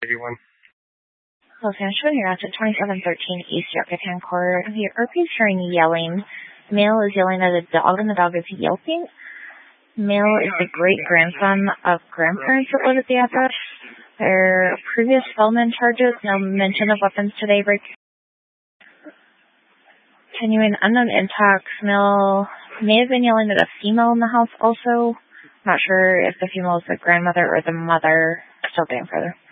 81. Los Angeles, you're at 2713 East Yucatan Court. The RP is hearing yelling. Male is yelling at a dog, and the dog is yelping. Male is the great-grandson of grandparents that live at the address. Their previous felon charges, no mention of weapons today. Continuing unknown impacts. Male may have been yelling at a female in the house also. Not sure if the female is the grandmother or the mother. Still going further.